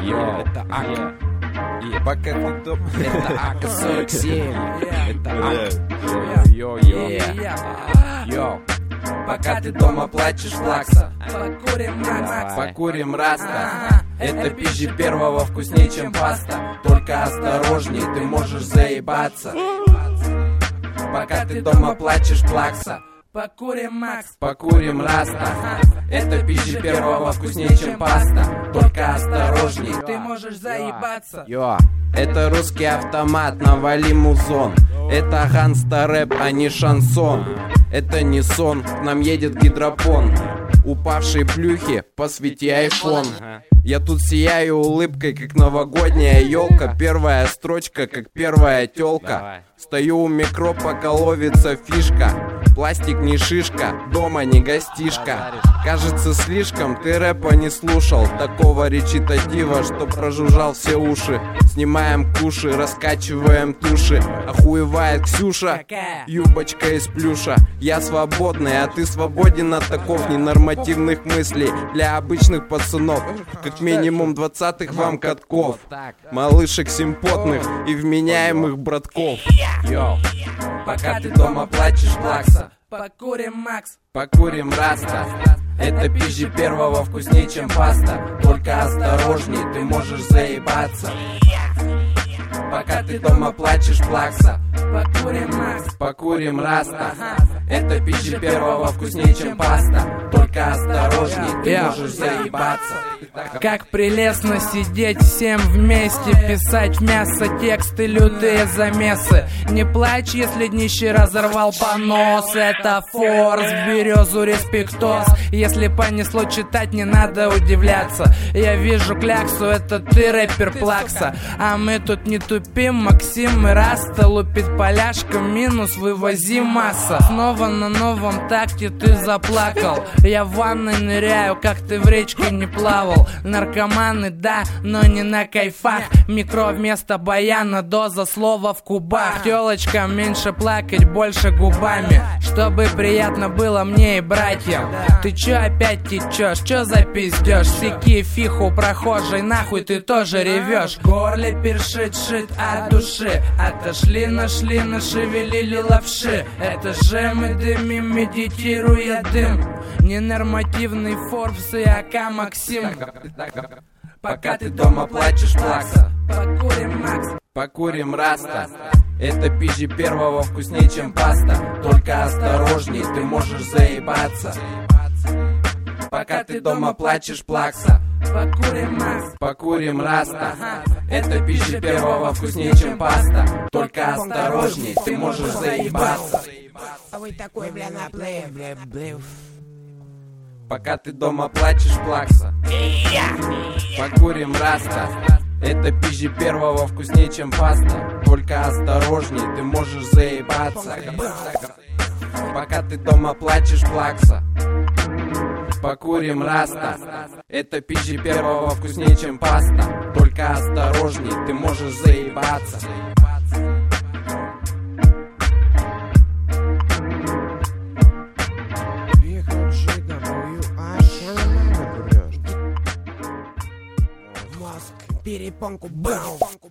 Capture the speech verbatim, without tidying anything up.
Йо, это Ака. Пока ты дома. Это Ака сорок семь. Это Ака. Йо, йо, йо. Пока ты дома плачешь плакса, покурим Макса, покурим Раста. Это пизжи первого вкуснее, чем паста. Только осторожней, ты можешь заебаться. Пока ты дома плачешь плакса, покурим Макс, покурим Раста. Это пизжи первого вкуснее, чем паста. Только осторожней, ты можешь заебаться. Йо. Это русский автомат, навали музон. Это ганста рэп, а не шансон. Это не сон, к нам едет гидропон. Упавшие плюхи, посвети айфон. Я тут сияю улыбкой, как новогодняя елка. Первая строчка, как первая тёлка. Стою у микро, пока ловится фишка. Пластик не шишка, дома не гостишка. Кажется, слишком ты рэпа не слушал. Такого речитатива, что прожужжал все уши. Снимаем куши, раскачиваем туши. Охуевает Ксюша, юбочка из плюша. Я свободный, а ты свободен от таков ненормативных мыслей. Для обычных пацанов, как минимум двадцатых вам катков. Малышек симпотных и вменяемых братков. Йоу. Пока ты дома плачешь плакса, покурим Макс, покурим Раста. Это пизжи первого вкуснее, чем паста. Только осторожней, ты можешь заебаться. Пока ты дома плачешь плакса, покурим Макс, покурим Раста. Это пизжи первого вкуснее, чем паста. Только осторожней, ты можешь заебаться. Как прелестно сидеть всем вместе, писать в мясо тексты, лютые замесы. Не плачь, если днище разорвал понос. Это форс, в березу респектос. Если понесло читать, не надо удивляться. Я вижу кляксу, это ты рэпер Плакса. А мы тут не тупим, Максим и Раста. Лупит поляшка, минус, вывози масса. Снова на новом такте ты заплакал. Я в ванной ныряю, как ты в речке не плавал. Наркоманы, да, но не на кайфах. Микро вместо баяна, доза слова в кубах. Тёлочкам меньше плакать, больше губами, чтобы приятно было мне и братьям. Ты чё опять течёшь, чё за пиздёж? Секи фиху прохожей, нахуй ты тоже ревёшь. В горле першит, шит от души. Отошли, нашли, нашевелили лапши. Это же мы дымим, медитируя дым. Ненормативный Форбс и АК Максим. Пока ты дома плачешь плакса, покурим Макс, покурим Раста. Это пизжи первого вкуснее, чем паста. Только осторожней, ты можешь заебаться. Пока ты дома плачешь плакса, покурим Макс, покурим Раста. Это пизжи первого вкуснее, чем паста. Только осторожней, ты можешь заебаться. А вы такой, бля, на плей, бля, бля. Пока ты дома плачешь плакса, покурим Раста. Это пизжи первого вкуснее, чем паста. Только осторожней, ты можешь заебаться. Пока ты дома плачешь плакса, покурим Раста. Это пизжи первого вкуснее, чем паста. Только осторожней, ты можешь заебаться. Мозг, перепонку, бау.